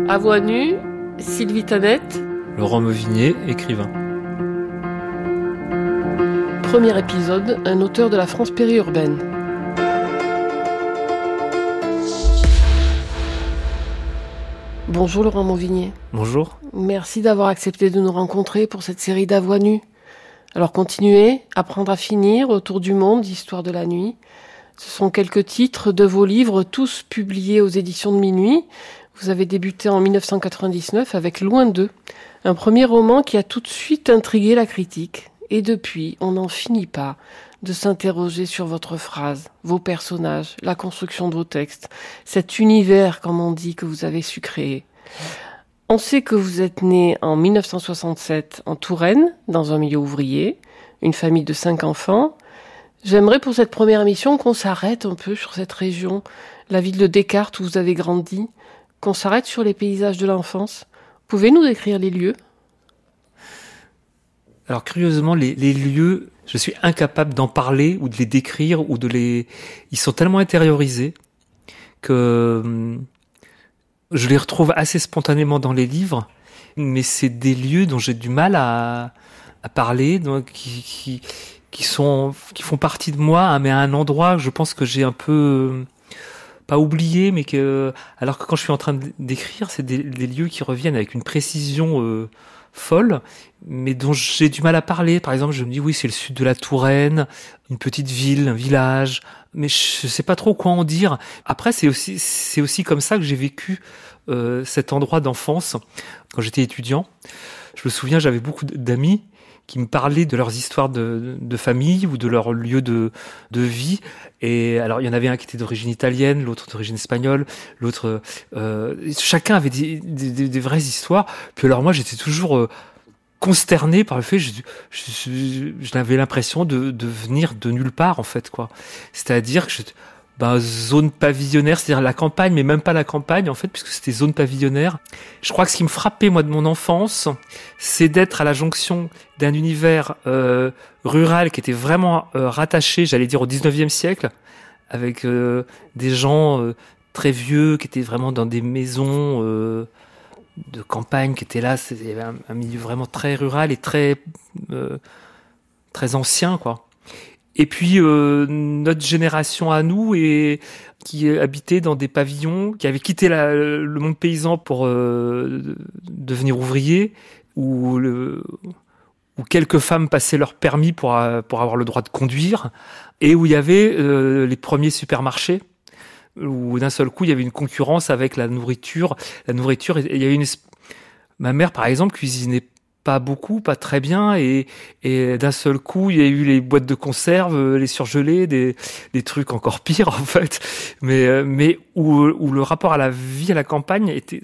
À voix nue, Sylvie Tanette. Laurent Mauvigné, écrivain. Premier épisode, un auteur de la France périurbaine. Bonjour Laurent Mauvigné. Bonjour. Merci d'avoir accepté de nous rencontrer pour cette série d'À voix nue. Alors continuez, Apprendre à finir, Autour du monde, Histoire de la nuit. Ce sont quelques titres de vos livres, tous publiés aux éditions de Minuit. Vous avez débuté en 1999 avec Loin d'eux, un premier roman qui a tout de suite intrigué la critique. Et depuis, on n'en finit pas de s'interroger sur votre phrase, vos personnages, la construction de vos textes, cet univers, comme on dit, que vous avez su créer. On sait que vous êtes né en 1967 en Touraine, dans un milieu ouvrier, une famille de 5 enfants. J'aimerais pour cette première émission qu'on s'arrête un peu sur cette région, la ville de Descartes où vous avez grandi, qu'on s'arrête sur les paysages de l'enfance. Pouvez-nous décrire les lieux ? Alors curieusement, les lieux, je suis incapable d'en parler ou de les décrire ou de les... Ils sont tellement intériorisés que je les retrouve assez spontanément dans les livres, mais c'est des lieux dont j'ai du mal à parler, donc qui font partie de moi, mais à un endroit, je pense que j'ai un peu pas oublié, mais alors que quand je suis en train d'écrire, c'est des lieux qui reviennent avec une précision folle, mais dont j'ai du mal à parler. Par exemple, je me dis oui, c'est le sud de la Touraine, une petite ville, un village, mais je sais pas trop quoi en dire. Après, c'est aussi comme ça que j'ai vécu cet endroit d'enfance quand j'étais étudiant. Je me souviens, j'avais beaucoup d'amis qui me parlaient de leurs histoires de famille ou de leur lieu de vie. Et alors, il y en avait un qui était d'origine italienne, l'autre d'origine espagnole, l'autre... chacun avait des vraies histoires. Puis alors moi, j'étais toujours consterné par le fait, j'avais l'impression de venir de nulle part, en fait, quoi. C'est-à-dire que zone pavillonnaire, c'est-à-dire la campagne, mais même pas la campagne, en fait, puisque c'était zone pavillonnaire. Je crois que ce qui me frappait, moi, de mon enfance, c'est d'être à la jonction d'un univers rural qui était vraiment rattaché, j'allais dire, au 19e siècle, avec des gens très vieux, qui étaient vraiment dans des maisons de campagne, qui étaient là. C'était un milieu vraiment très rural et très ancien, quoi. Et puis notre génération à nous, qui habitait dans des pavillons, qui avait quitté le monde paysan pour devenir ouvrier, où quelques femmes passaient leur permis pour avoir le droit de conduire, et où il y avait les premiers supermarchés, où d'un seul coup il y avait une concurrence avec la nourriture. Il y avait ma mère par exemple cuisinait pas beaucoup, pas très bien, et d'un seul coup, il y a eu les boîtes de conserve, les surgelés, des trucs encore pires en fait, mais où le rapport à la vie à la campagne était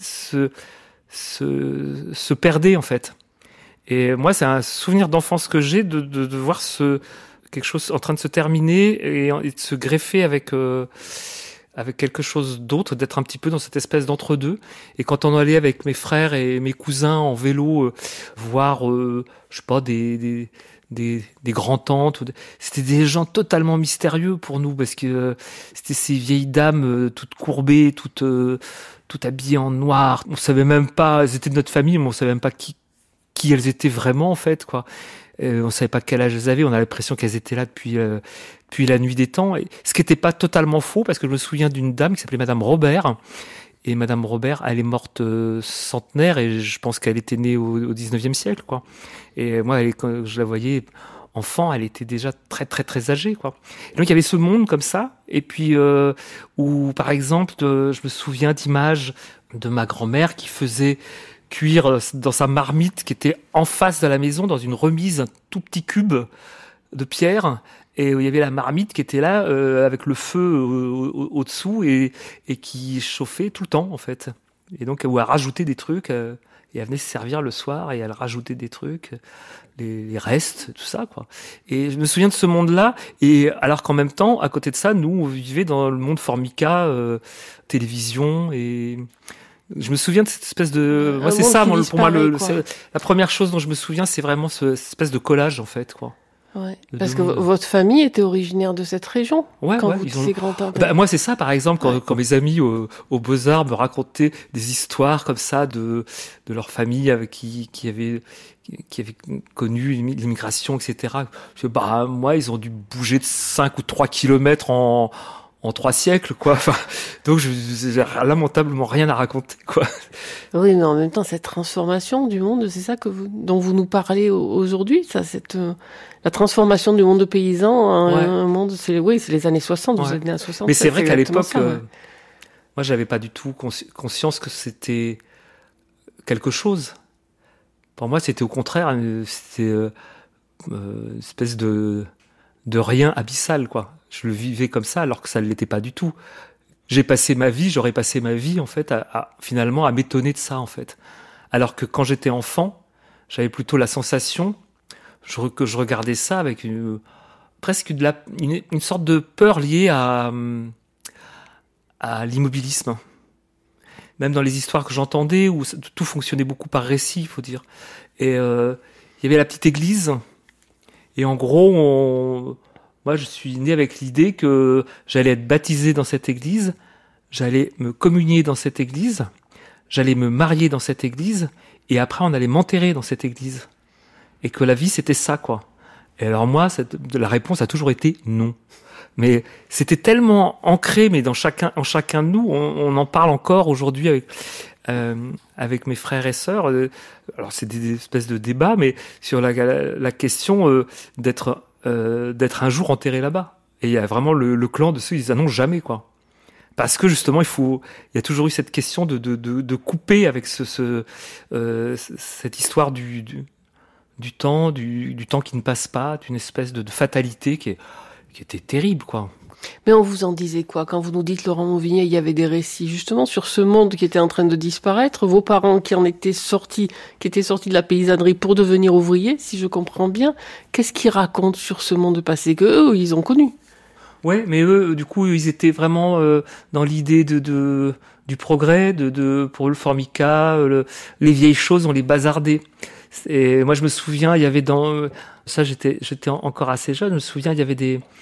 se perdait en fait. Et moi, c'est un souvenir d'enfance que j'ai de voir quelque chose en train de se terminer et de se greffer avec quelque chose d'autre, d'être un petit peu dans cette espèce d'entre-deux. Et quand on allait avec mes frères et mes cousins en vélo voir, je sais pas, des grands-tantes, c'était des gens totalement mystérieux pour nous, parce que c'était ces vieilles dames toutes courbées, toutes habillées en noir. On savait même pas, elles étaient de notre famille, mais on savait même pas qui elles étaient vraiment, en fait, quoi. On savait pas quel âge elles avaient, on a l'impression qu'elles étaient là depuis la nuit des temps. Et ce qui n'était pas totalement faux, parce que je me souviens d'une dame qui s'appelait Madame Robert. Et Madame Robert, elle est morte centenaire, et je pense qu'elle était née au 19e siècle, quoi. Et moi, quand je la voyais enfant, elle était déjà très, très, très âgée, quoi. Et donc, il y avait ce monde comme ça. Et puis, où, par exemple, je me souviens d'images de ma grand-mère qui faisait cuire dans sa marmite qui était en face de la maison, dans une remise, un tout petit cube de pierre, et où il y avait la marmite qui était là avec le feu au-dessous et qui chauffait tout le temps en fait. Et donc où elle rajoutait des trucs et elle venait se servir le soir et elle rajoutait des trucs, les restes, tout ça quoi. Et je me souviens de ce monde-là, et alors qu'en même temps, à côté de ça, nous on vivait dans le monde formica, télévision, et je me souviens de cette espèce de... Moi, c'est ça, pour moi, la première chose dont je me souviens, c'est vraiment cette espèce de collage, en fait, quoi. Ouais. Parce que votre famille était originaire de cette région. Quand vous disiez grand-père. Moi, c'est ça, par exemple, quand mes amis aux Beaux-Arts me racontaient des histoires comme ça de leur famille avec qui avait connu l'immigration, etc. Moi, ils ont dû bouger de 5 ou 3 kilomètres en 3 siècles, quoi. Enfin, donc, j'ai lamentablement rien à raconter, quoi. Oui, mais en même temps, cette transformation du monde, c'est ça dont vous nous parlez aujourd'hui, ça, la transformation du monde de paysan en un monde, c'est les années 60, vous êtes né à 60. Mais c'est vrai qu'à l'époque, moi, j'avais pas du tout conscience que c'était quelque chose. Pour moi, c'était au contraire, c'était une espèce de rien abyssal, quoi. Je le vivais comme ça, alors que ça ne l'était pas du tout. J'aurais passé ma vie, en fait, finalement, à m'étonner de ça, en fait. Alors que quand j'étais enfant, j'avais plutôt la sensation que je regardais ça avec presque une sorte de peur liée à l'immobilisme. Même dans les histoires que j'entendais, où tout fonctionnait beaucoup par récit, il faut dire. Et il y avait la petite église, et en gros, moi je suis né avec l'idée que j'allais être baptisé dans cette église, j'allais me communier dans cette église, j'allais me marier dans cette église, et après on allait m'enterrer dans cette église. Et que la vie c'était ça, quoi. Et alors moi, la réponse a toujours été non. Mais c'était tellement ancré, mais en chacun de nous, on en parle encore aujourd'hui avec mes frères et sœurs. Alors c'est des espèces de débats, mais sur la question d'être un jour enterré là-bas. Et il y a vraiment le clan de ceux qui disent ah non, jamais, quoi. Parce que justement, il y a toujours eu cette question de couper avec cette histoire du temps qui ne passe pas, d'une espèce de fatalité qui était terrible, quoi. Mais on vous en disait quoi? Quand vous nous dites, Laurent Mauvigné, il y avait des récits justement sur ce monde qui était en train de disparaître, vos parents qui étaient sortis de la paysannerie pour devenir ouvriers, si je comprends bien, qu'est-ce qu'ils racontent sur ce monde passé que eux, ils ont connu? Ouais, mais eux, du coup, ils étaient vraiment dans l'idée du progrès, pour eux, le formica, les vieilles choses, on les bazardait. Et moi, je me souviens, il y avait ça, j'étais encore assez jeune. Je me souviens, il y avait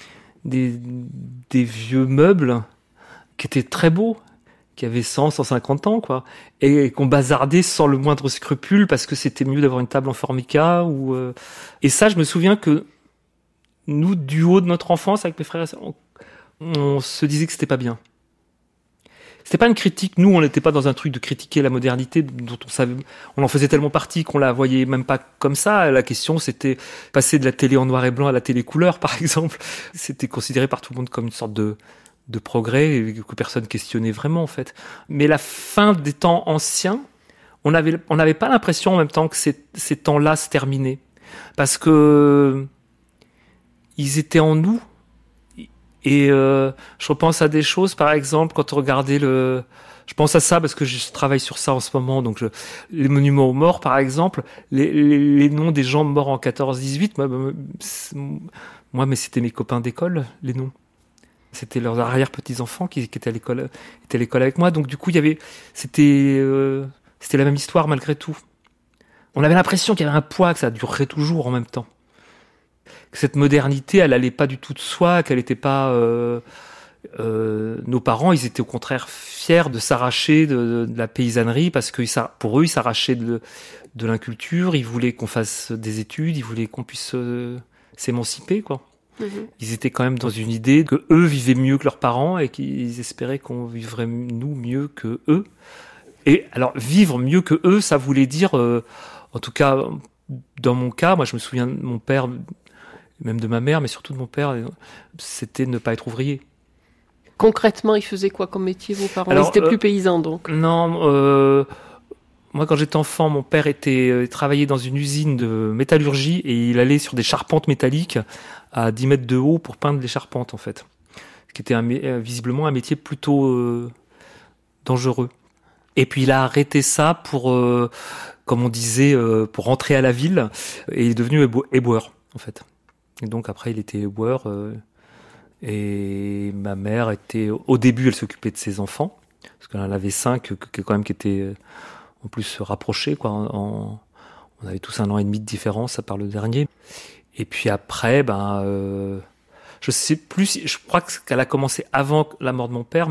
des vieux meubles qui étaient très beaux, qui avaient 150 ans, quoi, et qu'on bazardait sans le moindre scrupule parce que c'était mieux d'avoir une table en formica et ça, je me souviens que nous, du haut de notre enfance, avec mes frères et sœurs, on se disait que c'était pas bien. C'était pas une critique. Nous, on n'était pas dans un truc de critiquer la modernité dont on en faisait tellement partie qu'on la voyait même pas comme ça. La question, c'était passer de la télé en noir et blanc à la télé couleur, par exemple. C'était considéré par tout le monde comme une sorte de progrès et que personne questionnait vraiment, en fait. Mais la fin des temps anciens, on n'avait pas l'impression en même temps que ces temps-là se terminaient. Parce que ils étaient en nous. Et je repense à des choses, par exemple, quand on regardait je pense à ça parce que je travaille sur ça en ce moment. Donc, les monuments aux morts, par exemple, les noms des gens morts en 14-18, moi, mais c'était mes copains d'école, les noms. C'était leurs arrière-petits-enfants qui étaient à l'école avec moi. Donc, du coup, c'était la même histoire malgré tout. On avait l'impression qu'il y avait un poids, que ça durerait toujours en même temps. Que cette modernité, elle allait pas du tout de soi, qu'elle était pas... nos parents, ils étaient au contraire fiers de s'arracher de la paysannerie parce que pour eux, ils s'arrachaient de l'inculture, ils voulaient qu'on fasse des études, ils voulaient qu'on puisse s'émanciper, quoi. Mmh. Ils étaient quand même dans une idée que eux vivaient mieux que leurs parents et qu'ils espéraient qu'on vivrait nous mieux que eux. Et alors, vivre mieux que eux, ça voulait dire, en tout cas, dans mon cas, moi je me souviens de mon père, même de ma mère, mais surtout de mon père, c'était ne pas être ouvrier. Concrètement, ils faisaient quoi comme métier, vos parents? Ils étaient plus paysans, donc? Non, moi quand j'étais enfant, mon père travaillait dans une usine de métallurgie et il allait sur des charpentes métalliques à 10 mètres de haut pour peindre les charpentes, en fait. Ce qui était visiblement un métier plutôt dangereux. Et puis il a arrêté ça pour, comme on disait, pour rentrer à la ville, et il est devenu éboueur, en fait. Et donc après il était éboueur, et ma mère au début elle s'occupait de ses enfants, parce qu'elle en avait 5 qui étaient en plus rapprochés, quoi. On avait tous 1 an et demi de différence à part le dernier. Et puis après, je sais plus, je crois qu'elle a commencé avant la mort de mon père,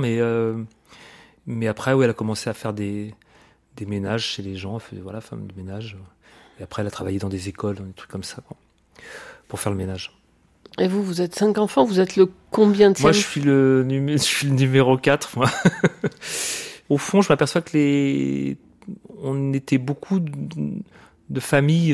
mais après, oui, elle a commencé à faire des ménages chez les gens, voilà, femme de ménage. Et après, elle a travaillé dans des écoles, dans des trucs comme ça, quoi, pour faire le ménage. Et vous êtes 5 enfants, vous êtes le combienième? Moi, je suis le numéro 4, moi. Au fond, je m'aperçois que on était beaucoup de familles.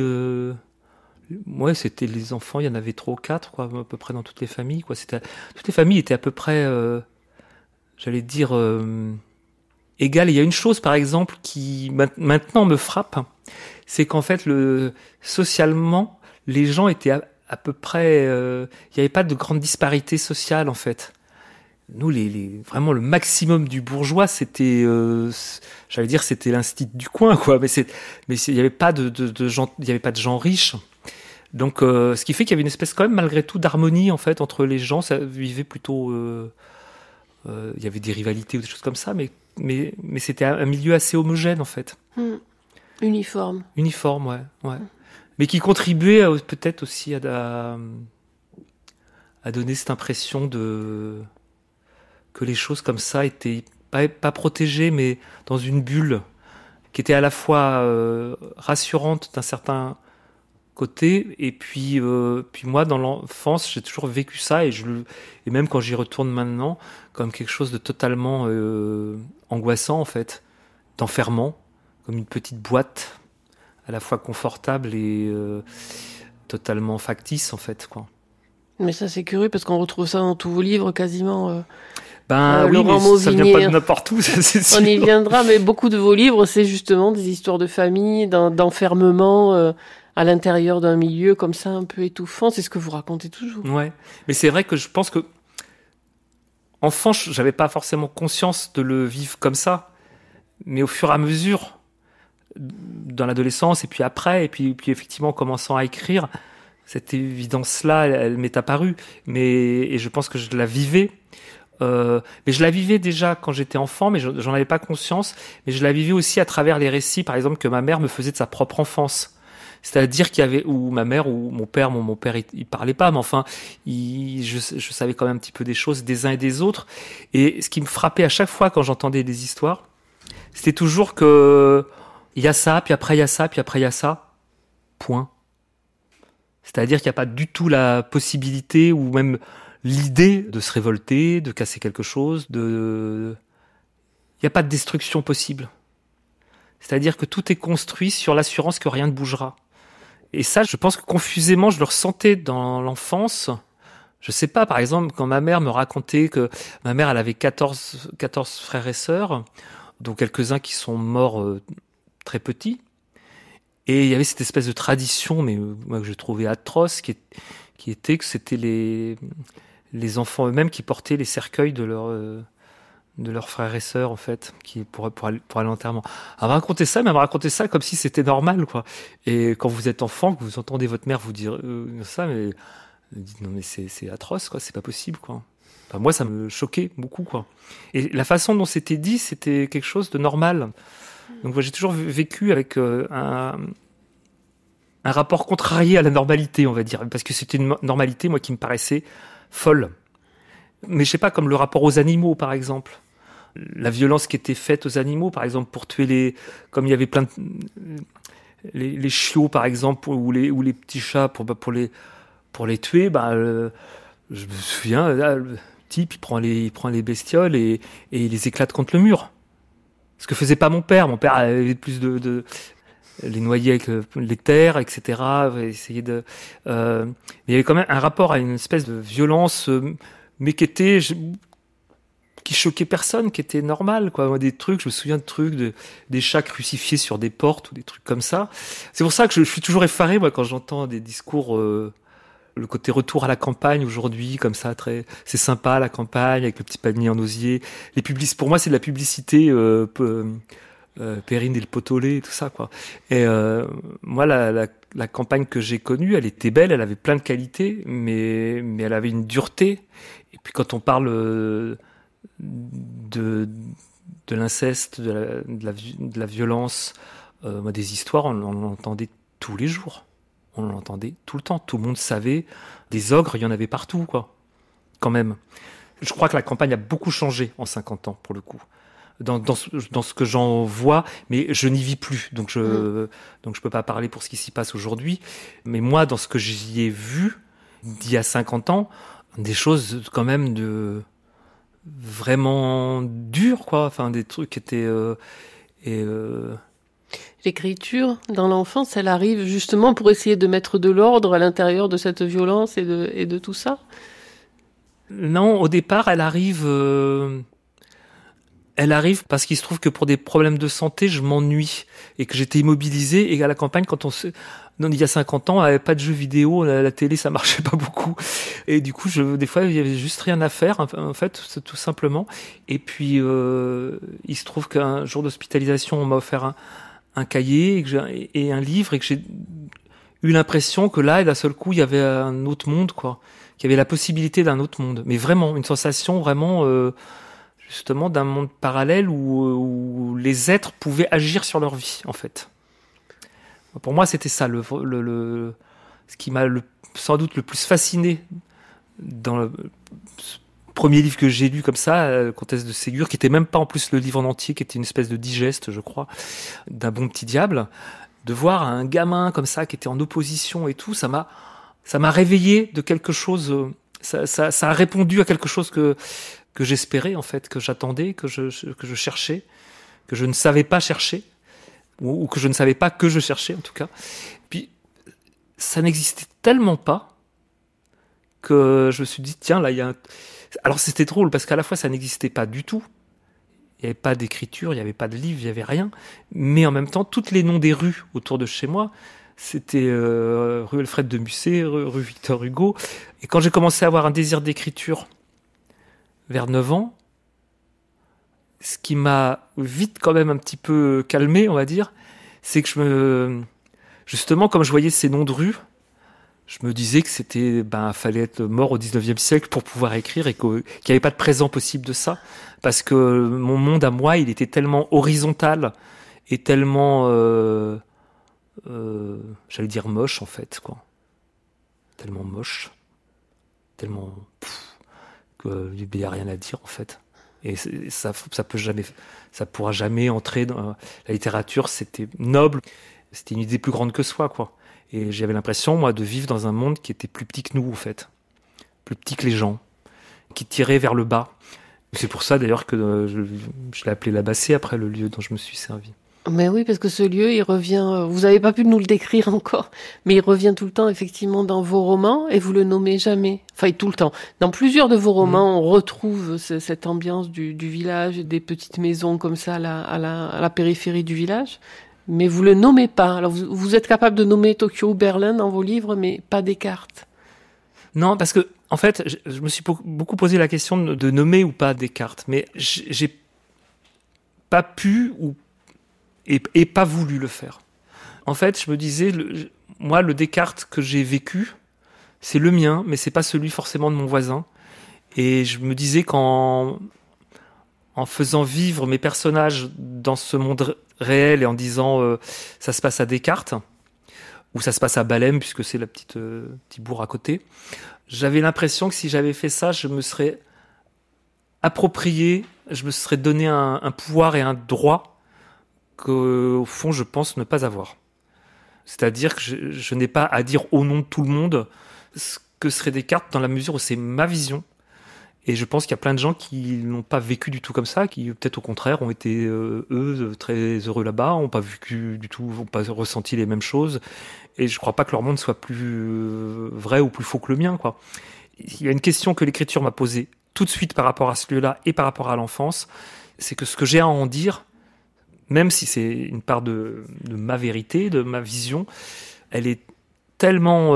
Ouais, c'était les enfants, il y en avait 3 ou 4, quoi, à peu près dans toutes les familles, quoi. Toutes les familles étaient à peu près, j'allais dire, égales. Il y a une chose, par exemple, qui maintenant me frappe, c'est qu'en fait, socialement, les gens étaient à peu près, il n'y avait pas de grande disparité sociale, en fait. Nous, vraiment le maximum du bourgeois, c'était, j'allais dire, c'était l'instit du coin, quoi. Mais il n'y avait pas de gens, il y avait pas de gens riches. Donc, ce qui fait qu'il y avait une espèce quand même, malgré tout, d'harmonie, en fait, entre les gens. Ça vivait plutôt, il y avait des rivalités ou des choses comme ça, mais c'était un milieu assez homogène, en fait. Uniforme. Uniforme, ouais. Mais qui contribuait peut-être aussi à donner cette impression que les choses comme ça étaient pas protégées, mais dans une bulle qui était à la fois rassurante d'un certain côté, et puis moi, dans l'enfance, j'ai toujours vécu ça, et même quand j'y retourne maintenant, comme quelque chose de totalement angoissant, en fait, d'enfermant, comme une petite boîte, à la fois confortable et totalement factice, en fait, quoi. Mais ça, c'est curieux, parce qu'on retrouve ça dans tous vos livres, quasiment. Oui, Laurent mais ça vient pas de Mauvigny, n'importe où, ça, c'est sûr. on y viendra, mais beaucoup de vos livres, c'est justement des histoires de famille, d'enfermement à l'intérieur d'un milieu comme ça, un peu étouffant. C'est ce que vous racontez toujours. Ouais, mais c'est vrai que je pense que enfant, j'avais pas forcément conscience de le vivre comme ça, mais au fur et à mesure, dans l'adolescence et puis après, et puis effectivement en commençant à écrire, cette évidence-là, elle m'est apparue, et je pense que je la vivais. Mais je la vivais déjà quand j'étais enfant, mais j'en avais pas conscience. Mais je la vivais aussi à travers les récits, par exemple, que ma mère me faisait de sa propre enfance. C'est-à-dire qu'il y avait, ou ma mère, ou mon père, il parlait pas, mais enfin, je savais quand même un petit peu des choses des uns et des autres. Et ce qui me frappait à chaque fois quand j'entendais des histoires, c'était toujours que il y a ça, puis après il y a ça, puis après il y a ça. Point. C'est-à-dire qu'il n'y a pas du tout la possibilité, ou même l'idée de se révolter, de casser quelque chose, il n'y a pas de destruction possible. C'est-à-dire que tout est construit sur l'assurance que rien ne bougera. Et ça, je pense que confusément, je le ressentais dans l'enfance. Je sais pas, par exemple, quand ma mère me racontait que ma mère, elle avait 14 frères et sœurs, dont quelques-uns qui sont morts très petits. Et il y avait cette espèce de tradition, mais moi, que je trouvais atroce, qui était que c'était les enfants eux-mêmes qui portaient les cercueils de leurs frères et sœurs, en fait, pour aller à l'enterrement. Elle m'a raconté ça, mais elle m'a raconté ça comme si c'était normal, quoi. Et quand vous êtes enfant, que vous entendez votre mère vous dire ça, mais elle dit non, mais c'est atroce, quoi, c'est pas possible, quoi. Enfin, moi, ça me choquait beaucoup, quoi. Et la façon dont c'était dit, c'était quelque chose de normal. Donc, moi, j'ai toujours vécu avec un rapport contrarié à la normalité, on va dire, parce que c'était une normalité, moi, qui me paraissait folle. Mais je sais pas, comme le rapport aux animaux, par exemple. La violence qui était faite aux animaux, par exemple, pour tuer comme il y avait plein de, les chiots, par exemple, ou les petits chats pour les tuer, je me souviens, là, le type, il prend les bestioles et il les éclate contre le mur. Ce que faisait pas mon père. Mon père avait plus de les noyer avec les terres, etc. Essayer mais il y avait quand même un rapport à une espèce de violence, mais qui choquait personne, qui était normal, quoi. Moi, des trucs, je me souviens de trucs, des chats crucifiés sur des portes ou des trucs comme ça. C'est pour ça que je suis toujours effaré, moi, quand j'entends des discours, le côté retour à la campagne aujourd'hui, comme ça, c'est sympa, la campagne, avec le petit panier en osier. Pour moi, c'est de la publicité, Perrine et le pot-au-lait, tout ça, quoi. Et moi, la campagne que j'ai connue, elle était belle, elle avait plein de qualités, mais elle avait une dureté. Et puis quand on parle de l'inceste, de la violence, moi, des histoires, on en entendait tous les jours. On l'entendait tout le temps. Tout le monde savait. Des ogres, il y en avait partout, quoi. Quand même. Je crois que la campagne a beaucoup changé en 50 ans, pour le coup. Dans ce que j'en vois, mais je n'y vis plus. Donc je peux pas parler pour ce qui s'y passe aujourd'hui. Mais moi, dans ce que j'y ai vu, d'il y a 50 ans, des choses quand même vraiment dures, quoi. Enfin, des trucs qui étaient... L'écriture, dans l'enfance, elle arrive justement pour essayer de mettre de l'ordre à l'intérieur de cette violence et de tout ça. Non, au départ, elle arrive parce qu'il se trouve que pour des problèmes de santé, je m'ennuie et que j'étais immobilisé. Et à la campagne, il y a 50 ans, il n'y avait pas de jeux vidéo, la télé, ça marchait pas beaucoup. Et du coup, des fois, il y avait juste rien à faire, en fait, tout simplement. Et puis, il se trouve qu'un jour d'hospitalisation, on m'a offert un cahier et un livre, et que j'ai eu l'impression que là, d'un seul coup, il y avait un autre monde, quoi. Qu'il y avait la possibilité d'un autre monde. Mais vraiment, une sensation vraiment, justement, d'un monde parallèle où les êtres pouvaient agir sur leur vie, en fait. Pour moi, c'était ça, ce qui m'a sans doute le plus fasciné dans le premier livre que j'ai lu comme ça, Comtesse de Ségur, qui était même pas en plus le livre en entier, qui était une espèce de digeste, je crois, d'un bon petit diable, de voir un gamin comme ça qui était en opposition et tout, ça m'a réveillé de quelque chose, ça a répondu à quelque chose que j'espérais, en fait, que j'attendais, que je cherchais, que je ne savais pas chercher, ou que je ne savais pas que je cherchais, en tout cas. Puis, ça n'existait tellement pas que je me suis dit, tiens, là, il y a un... Alors, c'était drôle, parce qu'à la fois, ça n'existait pas du tout. Il n'y avait pas d'écriture, il n'y avait pas de livre, il n'y avait rien. Mais en même temps, tous les noms des rues autour de chez moi, c'était rue Alfred de Musset, rue Victor Hugo. Et quand j'ai commencé à avoir un désir d'écriture vers 9 ans, ce qui m'a vite quand même un petit peu calmé, on va dire, c'est que justement, comme je voyais ces noms de rues, je me disais que fallait être mort au 19e siècle pour pouvoir écrire et qu'il n'y avait pas de présent possible de ça. Parce que mon monde à moi, il était tellement horizontal et tellement, j'allais dire moche, en fait, quoi. Tellement moche. Tellement, qu'il n'y a rien à dire, en fait. Et ça pourra jamais entrer dans la littérature. C'était noble. C'était une idée plus grande que soi, quoi. Et j'avais l'impression, moi, de vivre dans un monde qui était plus petit que nous, en fait. Plus petit que les gens. Qui tirait vers le bas. C'est pour ça, d'ailleurs, que je l'ai appelé la Bassée, après le lieu dont je me suis servi. Mais oui, parce que ce lieu, il revient... Vous n'avez pas pu nous le décrire encore, mais il revient tout le temps, effectivement, dans vos romans, et vous le nommez jamais. Enfin, tout le temps. Dans plusieurs de vos romans, on retrouve cette ambiance du village, des petites maisons comme ça, à la périphérie du village. Mais vous le nommez pas. Alors, vous êtes capable de nommer Tokyo ou Berlin dans vos livres, mais pas Descartes. Non, parce que, en fait, je me suis beaucoup posé la question de nommer ou pas Descartes. Mais j'ai pas pu et pas voulu le faire. En fait, je me disais, moi, le Descartes que j'ai vécu, c'est le mien, mais c'est pas celui forcément de mon voisin. Et je me disais qu'en faisant vivre mes personnages dans ce monde réel et en disant ça se passe à Descartes, ou ça se passe à Balem, puisque c'est la petit bourg à côté, j'avais l'impression que si j'avais fait ça, je me serais approprié, je me serais donné un pouvoir et un droit qu'au fond, je pense ne pas avoir. C'est-à-dire que je n'ai pas à dire au nom de tout le monde ce que serait Descartes, dans la mesure où c'est ma vision. Et je pense qu'il y a plein de gens qui n'ont pas vécu du tout comme ça, qui peut-être au contraire ont été, eux, très heureux là-bas, n'ont pas vécu du tout, n'ont pas ressenti les mêmes choses. Et je crois pas que leur monde soit plus vrai ou plus faux que le mien, quoi. Il y a une question que l'écriture m'a posée tout de suite par rapport à ce lieu-là et par rapport à l'enfance, c'est que ce que j'ai à en dire, même si c'est une part de ma vérité, de ma vision, elle est tellement...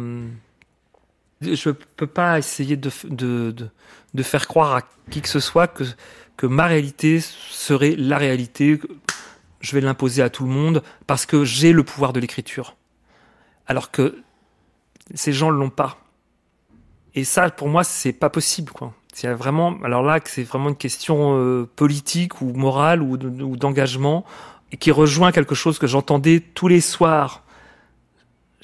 je peux pas essayer de faire croire à qui que ce soit que ma réalité serait la réalité. Je vais l'imposer à tout le monde parce que j'ai le pouvoir de l'écriture. Alors que ces gens l'ont pas. Et ça, pour moi, c'est pas possible, quoi. C'est vraiment, alors là, que c'est vraiment une question politique ou morale ou d'engagement et qui rejoint quelque chose que j'entendais tous les soirs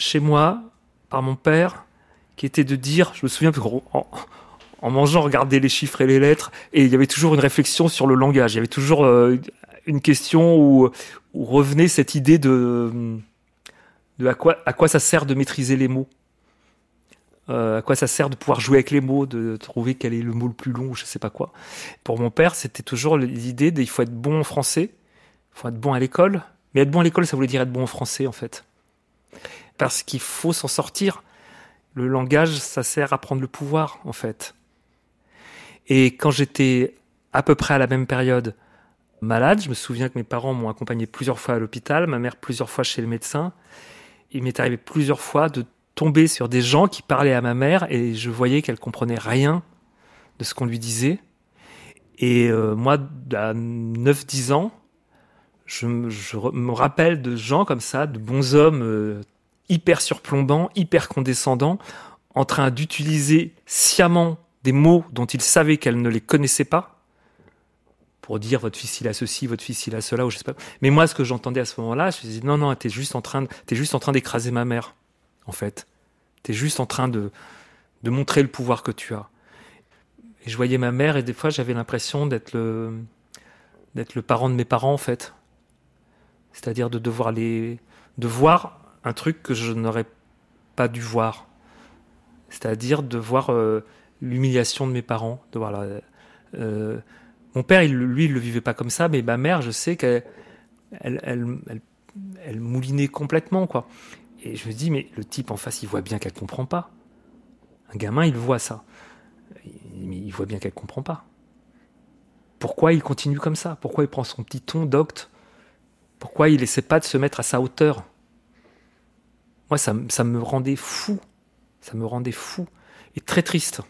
chez moi par mon père, qui était de dire, je me souviens en mangeant, regarder les chiffres et les lettres, et il y avait toujours une réflexion sur le langage. Il y avait toujours une question où revenait cette idée de à quoi ça sert de maîtriser les mots. À quoi ça sert de pouvoir jouer avec les mots, de trouver quel est le mot le plus long, ou je sais pas quoi. Pour mon père, c'était toujours l'idée il faut être bon en français, il faut être bon à l'école. Mais être bon à l'école, ça voulait dire être bon en français, en fait. Parce qu'il faut s'en sortir. Le langage, ça sert à prendre le pouvoir, en fait. Et quand j'étais à peu près à la même période malade, je me souviens que mes parents m'ont accompagné plusieurs fois à l'hôpital, ma mère plusieurs fois chez le médecin. Il m'est arrivé plusieurs fois de tomber sur des gens qui parlaient à ma mère et je voyais qu'elle comprenait rien de ce qu'on lui disait. Et moi, à 9-10 ans, je me rappelle de gens comme ça, de bons hommes hyper surplombants, hyper condescendants, en train d'utiliser sciemment des mots dont ils savaient qu'elle ne les connaissait pas, pour dire votre fils il a ceci, votre fils il a cela, ou je sais pas. Mais moi, ce que j'entendais à ce moment-là, je me disais non, t'es juste en train d'écraser ma mère, en fait. T'es juste en train de montrer le pouvoir que tu as. Et je voyais ma mère et des fois j'avais l'impression d'être le parent de mes parents, en fait. C'est-à-dire de voir un truc que je n'aurais pas dû voir. C'est-à-dire de voir l'humiliation de mes parents. De voir mon père, lui, il le vivait pas comme ça, mais ma mère, je sais qu'elle moulinait complètement, quoi. Et je me dis, mais le type en face, il voit bien qu'elle comprend pas. Un gamin, il voit ça. Mais il voit bien qu'elle comprend pas. Pourquoi il continue comme ça ? Pourquoi il prend son petit ton docte ? Pourquoi il essaie pas de se mettre à sa hauteur ? Moi, ça me rendait fou. Ça me rendait fou. Et très triste.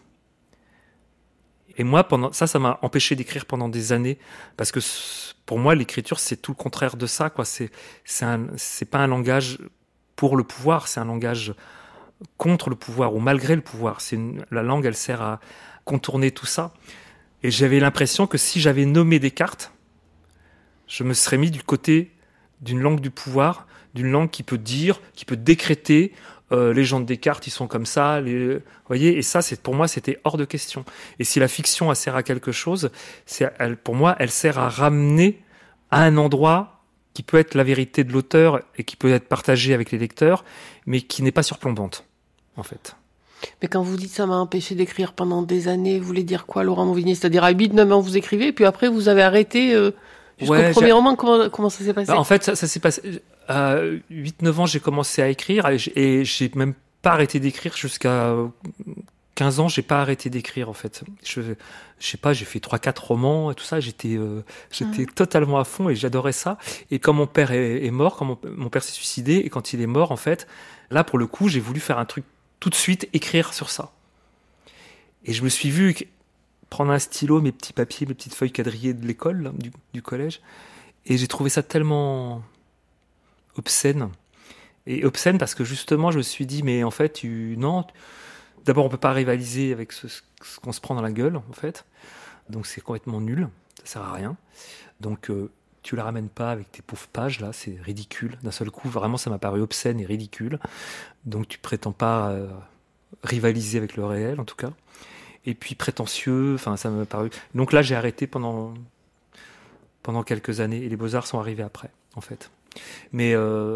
Et moi, ça m'a empêché d'écrire pendant des années. Parce que pour moi, l'écriture, c'est tout le contraire de ça, quoi. C'est pas un langage pour le pouvoir, c'est un langage contre le pouvoir ou malgré le pouvoir. La langue, elle sert à contourner tout ça. Et j'avais l'impression que si j'avais nommé Descartes, je me serais mis du côté d'une langue du pouvoir, d'une langue qui peut dire, qui peut décréter, les gens de Descartes, ils sont comme ça, vous voyez, et ça, pour moi, c'était hors de question. Et si la fiction, elle sert à quelque chose, pour moi, elle sert à ramener à un endroit qui peut être la vérité de l'auteur et qui peut être partagée avec les lecteurs, mais qui n'est pas surplombante, en fait. Mais quand vous dites ça m'a empêché d'écrire pendant des années, vous voulez dire quoi, Laurent Mauvigny ? C'est-à-dire à 8-9 ans, vous écrivez, et puis après, vous avez arrêté jusqu'au premier roman. Comment ça s'est passé ? En fait, ça s'est passé... À 8-9 ans, j'ai commencé à écrire, et j'ai même pas arrêté d'écrire jusqu'à 15 ans, j'ai pas arrêté d'écrire, en fait. Je sais pas, j'ai fait 3-4 romans et tout ça, j'étais totalement à fond et j'adorais ça. Et quand mon père est mort, quand mon père s'est suicidé, et quand il est mort, en fait, là, pour le coup, j'ai voulu faire un truc tout de suite, écrire sur ça. Et je me suis vu prendre un stylo, mes petits papiers, mes petites feuilles quadrillées de l'école, là, du collège, et j'ai trouvé ça tellement obscène. Et obscène parce que justement, je me suis dit, mais en fait, non, d'abord, on peut pas rivaliser avec ce qu'on se prend dans la gueule, en fait. Donc, c'est complètement nul. Ça sert à rien. Donc, tu la ramènes pas avec tes pauvres pages, là. C'est ridicule. D'un seul coup, vraiment, ça m'a paru obscène et ridicule. Donc, tu prétends pas rivaliser avec le réel, en tout cas. Et puis, prétentieux. Enfin, ça m'a paru... Donc là, j'ai arrêté pendant quelques années. Et les Beaux-Arts sont arrivés après, en fait. Mais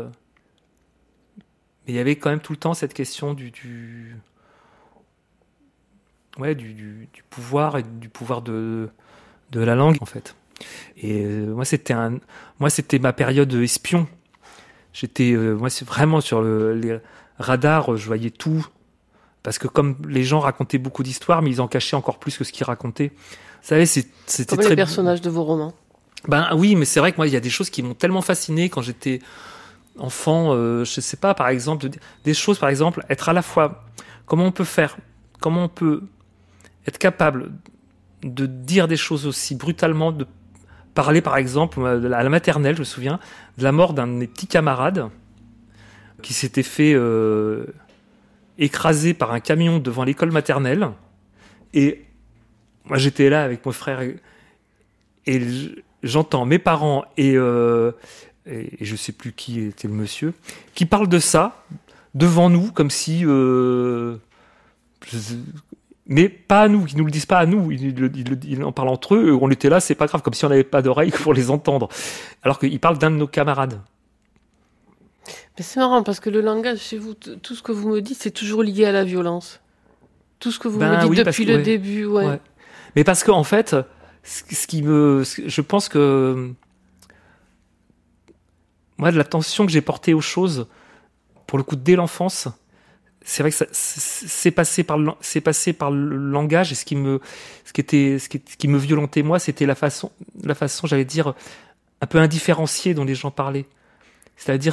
il y avait quand même tout le temps cette question du pouvoir et du pouvoir de la langue, en fait. Et moi, c'était ma période espion. Moi, c'est vraiment sur les radars, je voyais tout. Parce que comme les gens racontaient beaucoup d'histoires, mais ils en cachaient encore plus que ce qu'ils racontaient. Vous savez, c'était comme les personnages de vos romans. Ben oui, mais c'est vrai que moi, il y a des choses qui m'ont tellement fasciné quand j'étais enfant. Je sais pas, par exemple, des choses, par exemple, être à la fois... Comment on peut être capable de dire des choses aussi brutalement, de parler, par exemple, à la maternelle, je me souviens, de la mort d'un de mes petits camarades qui s'était fait écraser par un camion devant l'école maternelle. Et moi, j'étais là avec mon frère et j'entends mes parents et je sais plus qui était le monsieur qui parle de ça devant nous, comme si... mais pas à nous, ils nous le disent pas à nous, ils en parlent entre eux, on était là, c'est pas grave, comme si on n'avait pas d'oreilles pour les entendre. Alors qu'ils parlent d'un de nos camarades. Mais c'est marrant, parce que le langage chez vous, tout ce que vous me dites, c'est toujours lié à la violence. Tout ce que vous me dites depuis le début, ouais. Mais parce qu'en fait, je pense que moi, de l'attention que j'ai portée aux choses, pour le coup, dès l'enfance, c'est vrai que c'est passé par le langage, et ce qui me violentait moi, c'était la façon, j'allais dire, un peu indifférenciée dont les gens parlaient. C'est-à-dire,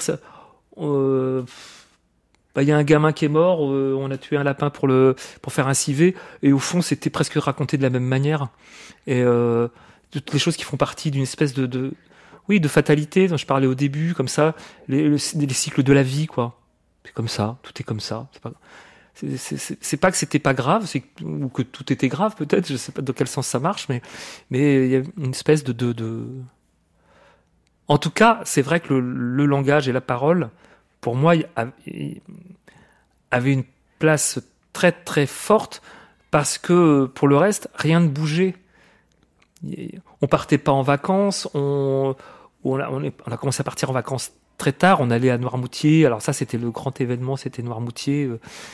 y a un gamin qui est mort, on a tué un lapin pour faire un civet, et au fond, c'était presque raconté de la même manière. Et toutes les choses qui font partie d'une espèce de fatalité dont je parlais au début, comme ça, les cycles de la vie, quoi. C'est comme ça, tout est comme ça. C'est pas que c'était pas grave, ou que tout était grave, peut-être, je sais pas dans quel sens ça marche, mais il y a une espèce de... En tout cas, c'est vrai que le langage et la parole, pour moi, avait une place très très forte, parce que pour le reste, rien ne bougeait. On partait pas en vacances, on a commencé à partir en vacances très tard, on allait à Noirmoutier, alors ça c'était le grand événement, c'était Noirmoutier,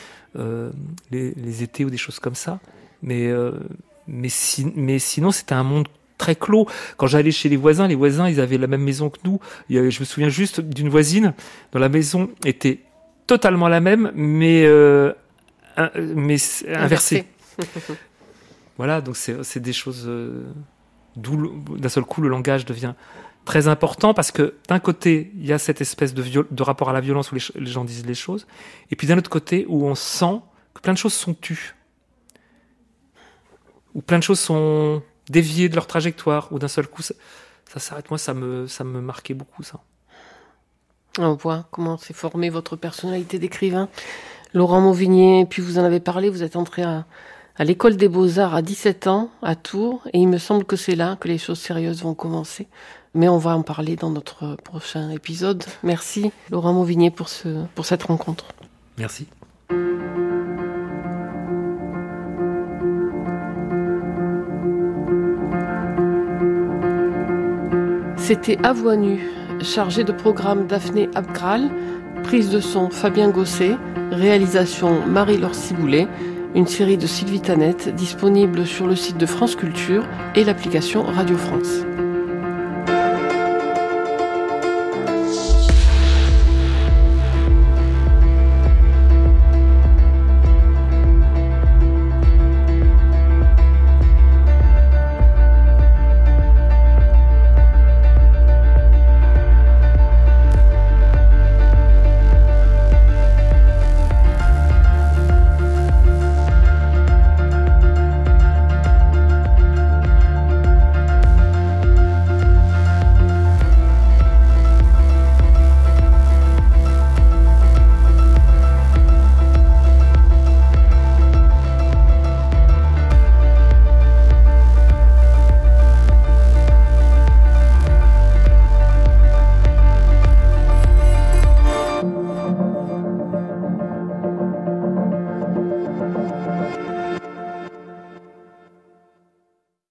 les étés ou des choses comme ça, mais sinon c'était un monde très clos. Quand j'allais chez les voisins, ils avaient la même maison que nous. Je me souviens juste d'une voisine dont la maison était totalement la même, mais inversée. Voilà, donc c'est des choses d'où d'un seul coup le langage devient très important, parce que d'un côté il y a cette espèce de rapport à la violence où les gens disent les choses, et puis d'un autre côté où on sent que plein de choses sont tues, où plein de choses sont déviées de leur trajectoire, où d'un seul coup ça s'arrête. Moi ça me marquait beaucoup, ça. On voit comment s'est formée votre personnalité d'écrivain, Laurent Mauvignier. Puis vous en avez parlé, vous êtes entré à l'école des Beaux-Arts à 17 ans, à Tours, et il me semble que c'est là que les choses sérieuses vont commencer. Mais on va en parler dans notre prochain épisode. Merci Laurent Mauvignier pour cette rencontre. Merci. C'était À Voix nue, chargé de programme Daphné Abgral, prise de son Fabien Gosset, réalisation Marie-Laure Ciboulet, une série de Sylvie Tanette disponible sur le site de France Culture et l'application Radio France.